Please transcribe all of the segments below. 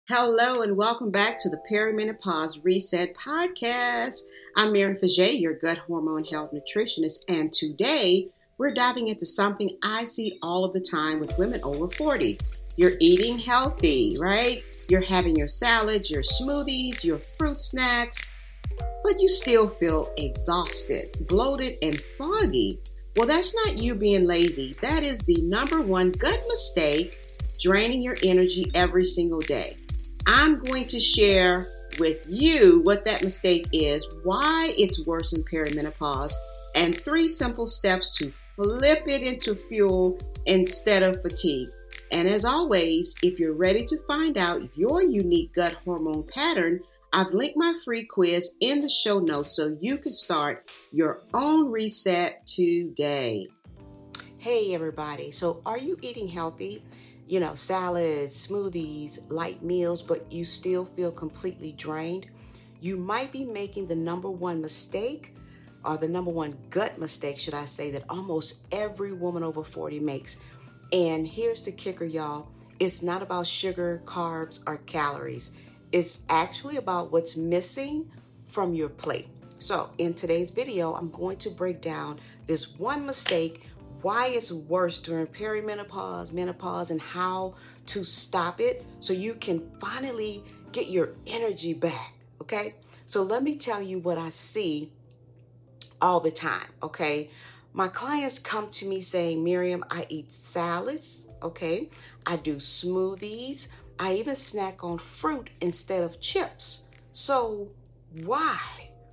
Hello and welcome back to the Perimenopause Reset Podcast. I'm Mary Faget, your gut hormone health nutritionist, and today we're diving into something I see all of the time with women over 40. You're eating healthy, right? You're having your salads, your smoothies, your fruit snacks, but you still feel exhausted, bloated, and foggy. Well, that's not you being lazy. That is the number one gut mistake, draining your energy every single day. I'm going to share with you what that mistake is, why it's worse in perimenopause, and 3 simple steps to flip it into fuel instead of fatigue. And as always, if you're ready to find out your unique gut hormone pattern, I've linked my free quiz in the show notes so you can start your own reset today. Hey everybody, so are you eating healthy? Salads, smoothies, light meals, but you still feel completely drained? You might be making the number one mistake, or the number one gut mistake, should I say, that almost every woman over 40 makes. And here's the kicker, y'all. It's not about sugar, carbs, or calories. It's actually about what's missing from your plate. So in today's video, I'm going to break down this one mistake, why it's worse during perimenopause, menopause, and how to stop it so you can finally get your energy back, okay? So let me tell you what I see all the time, okay? My clients come to me saying, Miriam, I eat salads, okay? I do smoothies. I even snack on fruit instead of chips. So why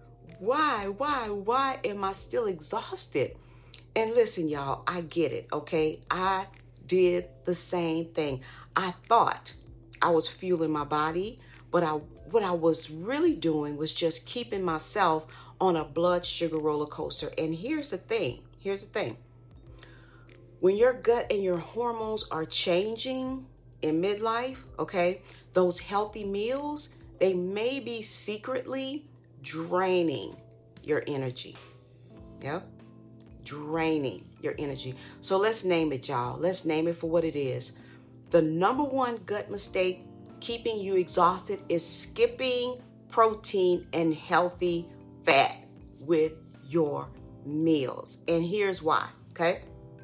am I still exhausted? And listen, y'all, I get it, okay? I did the same thing. I thought I was fueling my body, but what I was really doing was just keeping myself on a blood sugar roller coaster. And here's the thing. When your gut and your hormones are changing in midlife, okay, those healthy meals, they may be secretly draining your energy. Yep. Draining your energy. So let's name it, y'all. Let's name it for what it is. The number one gut mistake keeping you exhausted is skipping protein and healthy fat with your meals. And here's why, okay?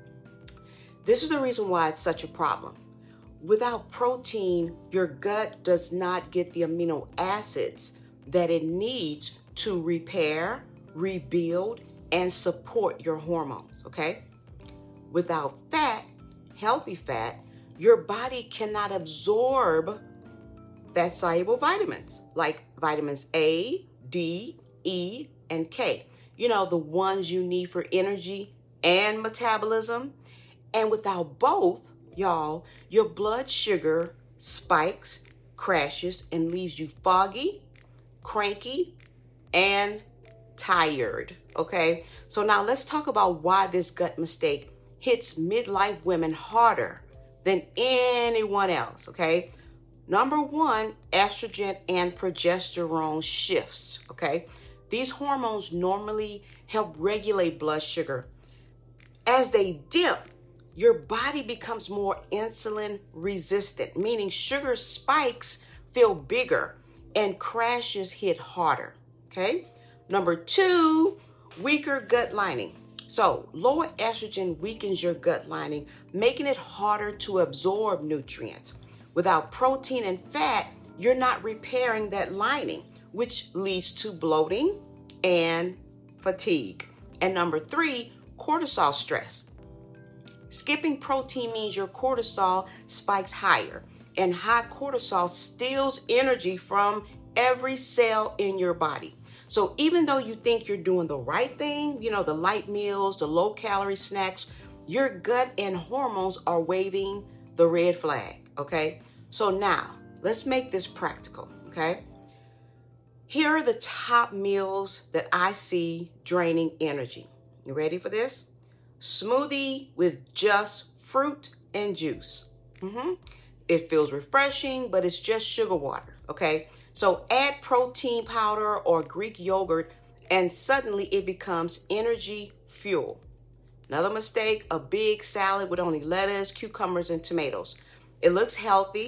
This is the reason why it's such a problem. Without protein, your gut does not get the amino acids that it needs to repair, rebuild, and support your hormones, okay? Without fat, healthy fat, your body cannot absorb fat-soluble vitamins like vitamins A, D, E, and K. The ones you need for energy and metabolism. And without both, y'all, your blood sugar spikes, crashes, and leaves you foggy, cranky, and tired, okay? So now let's talk about why this gut mistake hits midlife women harder than anyone else, okay? Number one, estrogen and progesterone shifts, okay? These hormones normally help regulate blood sugar. As they dip, your body becomes more insulin resistant, meaning sugar spikes feel bigger and crashes hit harder, okay? Number two, weaker gut lining. So lower estrogen weakens your gut lining, making it harder to absorb nutrients. Without protein and fat, you're not repairing that lining, which leads to bloating and fatigue. And number three, cortisol stress. Skipping protein means your cortisol spikes higher, and high cortisol steals energy from every cell in your body. So even though you think you're doing the right thing, the light meals, the low calorie snacks, your gut and hormones are waving the red flag, okay? So now let's make this practical, okay? Here are the top meals that I see draining energy. You ready for this? Smoothie with just fruit and juice. It feels refreshing, but it's just sugar water, okay? So add protein powder or Greek yogurt, and suddenly it becomes energy fuel. Another mistake, a big salad with only lettuce, cucumbers, and tomatoes. It looks healthy,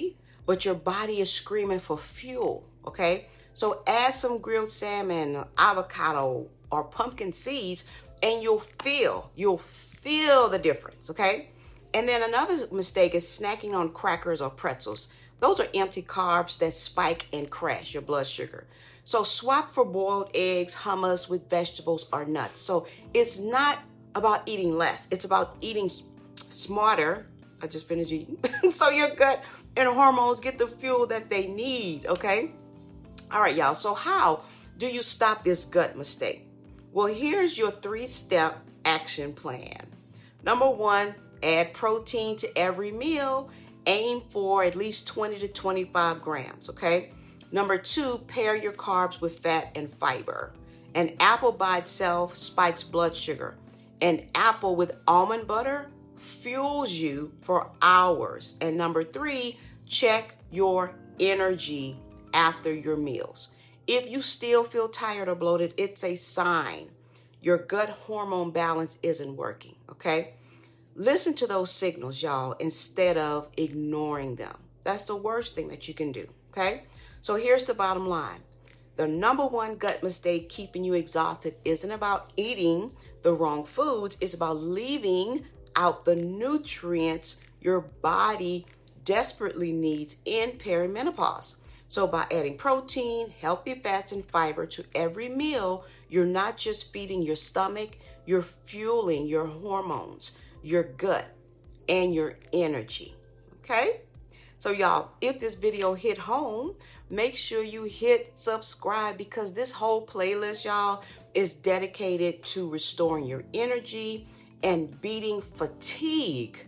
but your body is screaming for fuel, okay? So add some grilled salmon, avocado, or pumpkin seeds, and you'll feel the difference, okay? And then another mistake is snacking on crackers or pretzels. Those are empty carbs that spike and crash your blood sugar. So swap for boiled eggs, hummus with vegetables or nuts. So it's not about eating less. It's about eating smarter. I just finished eating. So your gut and hormones get the fuel that they need, okay? All right, y'all. So how do you stop this gut mistake? Well, here's your 3-step action plan. Number 1, add protein to every meal. Aim for at least 20 to 25 grams, okay? Number 2, pair your carbs with fat and fiber. An apple by itself spikes blood sugar. An apple with almond butter fuels you for hours. And number 3, check your energy after your meals. If you still feel tired or bloated, it's a sign your gut hormone balance isn't working, okay? Listen to those signals, y'all, instead of ignoring them. That's the worst thing that you can do, okay? So here's the bottom line. The number 1 gut mistake keeping you exhausted isn't about eating the wrong foods. It's about leaving out the nutrients your body desperately needs in perimenopause. So by adding protein, healthy fats, and fiber to every meal, you're not just feeding your stomach, you're fueling your hormones, your gut, and your energy, okay? So y'all, if this video hit home, make sure you hit subscribe, because this whole playlist, y'all, is dedicated to restoring your energy and beating fatigue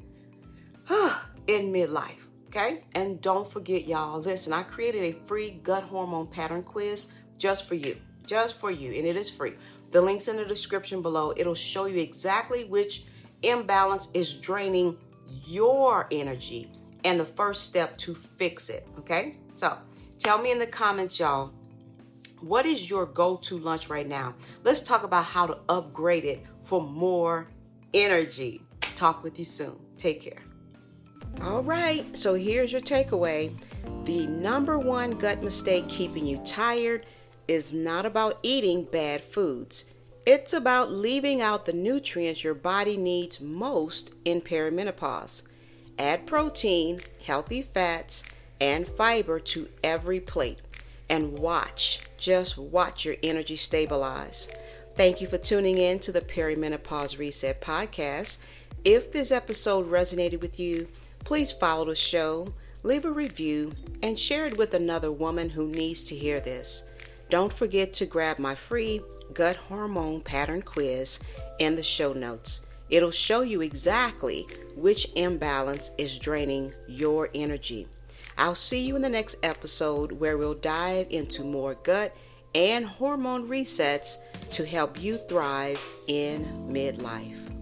in midlife, okay? And don't forget, y'all, listen, I created a free gut hormone pattern quiz just for you, and it is free. The link's in the description below. It'll show you exactly which imbalance is draining your energy and the first step to fix it, okay? So tell me in the comments, y'all, what is your go-to lunch right now? Let's talk about how to upgrade it for more energy. Talk with you soon. Take care. All right, so here's your takeaway. The number 1 gut mistake keeping you tired is not about eating bad foods. It's about leaving out the nutrients your body needs most in perimenopause. Add protein, healthy fats, and fiber to every plate. And just watch your energy stabilize. Thank you for tuning in to the Perimenopause Reset podcast. If this episode resonated with you, please follow the show, leave a review, and share it with another woman who needs to hear this. Don't forget to grab my free gut hormone pattern quiz in the show notes. It'll show you exactly which imbalance is draining your energy. I'll see you in the next episode, where we'll dive into more gut and hormone resets to help you thrive in midlife.